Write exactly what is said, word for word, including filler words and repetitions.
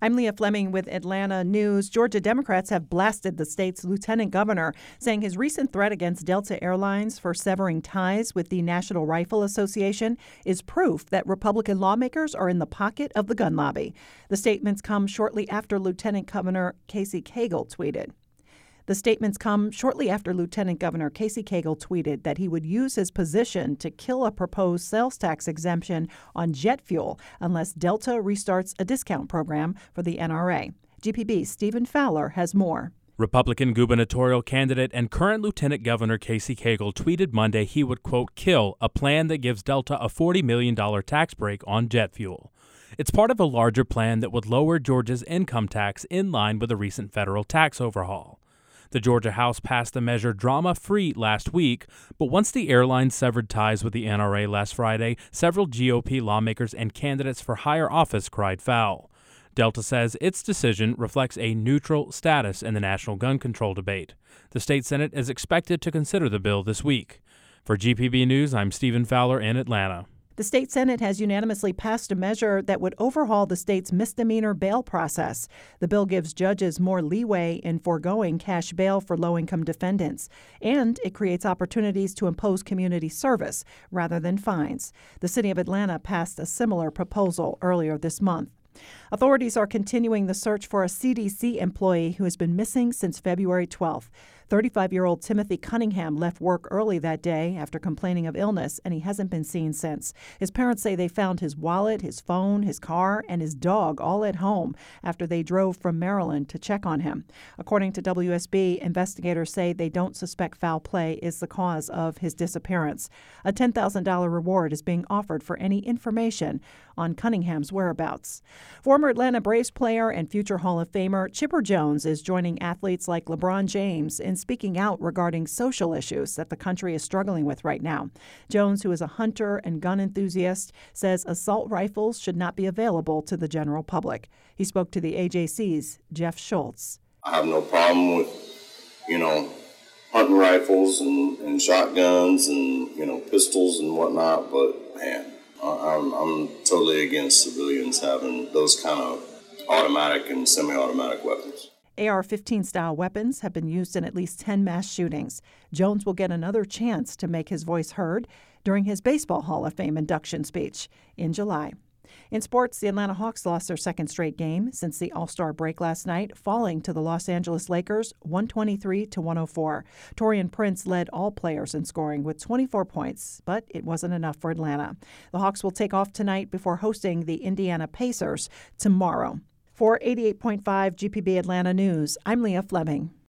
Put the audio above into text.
I'm Leah Fleming with Atlanta News. Georgia Democrats have blasted the state's lieutenant governor, saying his recent threat against Delta Airlines for severing ties with the National Rifle Association is proof that Republican lawmakers are in the pocket of the gun lobby. The statements come shortly after Lieutenant Governor Casey Cagle tweeted. The statements come shortly after Lieutenant Governor Casey Cagle tweeted that he would use his position to kill a proposed sales tax exemption on jet fuel unless Delta restarts a discount program for the N R A. G P B's Stephen Fowler has more. Republican gubernatorial candidate and current Lieutenant Governor Casey Cagle tweeted Monday he would, quote, kill a plan that gives Delta a forty million dollars tax break on jet fuel. It's part of a larger plan that would lower Georgia's income tax in line with a recent federal tax overhaul. The Georgia House passed the measure drama-free last week, but once the airline severed ties with the N R A last Friday, several G O P lawmakers and candidates for higher office cried foul. Delta says its decision reflects a neutral status in the national gun control debate. The state Senate is expected to consider the bill this week. For G P B News, I'm Stephen Fowler in Atlanta. The state Senate has unanimously passed a measure that would overhaul the state's misdemeanor bail process. The bill gives judges more leeway in foregoing cash bail for low-income defendants, and it creates opportunities to impose community service rather than fines. The city of Atlanta passed a similar proposal earlier this month. Authorities are continuing the search for a C D C employee who has been missing since February twelfth. thirty-five-year-old Timothy Cunningham left work early that day after complaining of illness, and he hasn't been seen since. His parents say they found his wallet, his phone, his car, and his dog all at home after they drove from Maryland to check on him. According to W S B, investigators say they don't suspect foul play is the cause of his disappearance. A ten thousand dollars reward is being offered for any information on Cunningham's whereabouts. Former Atlanta Braves player and future Hall of Famer Chipper Jones is joining athletes like LeBron James in speaking out regarding social issues that the country is struggling with right now. Jones, who is a hunter and gun enthusiast, says assault rifles should not be available to the general public. He spoke to the A J C's Jeff Schultz. I have no problem with, you know, hunting rifles and, and shotguns and, you know, pistols and whatnot, but, man, I'm, I'm totally against civilians having those kind of automatic and semi-automatic weapons. A R fifteen style weapons have been used in at least ten mass shootings. Jones will get another chance to make his voice heard during his Baseball Hall of Fame induction speech in July. In sports, the Atlanta Hawks lost their second straight game since the All-Star break last night, falling to the Los Angeles Lakers one twenty-three to one oh four. Taurean Prince led all players in scoring with twenty-four points, but it wasn't enough for Atlanta. The Hawks will take off tonight before hosting the Indiana Pacers tomorrow. For eighty-eight point five G P B Atlanta News, I'm Leah Fleming.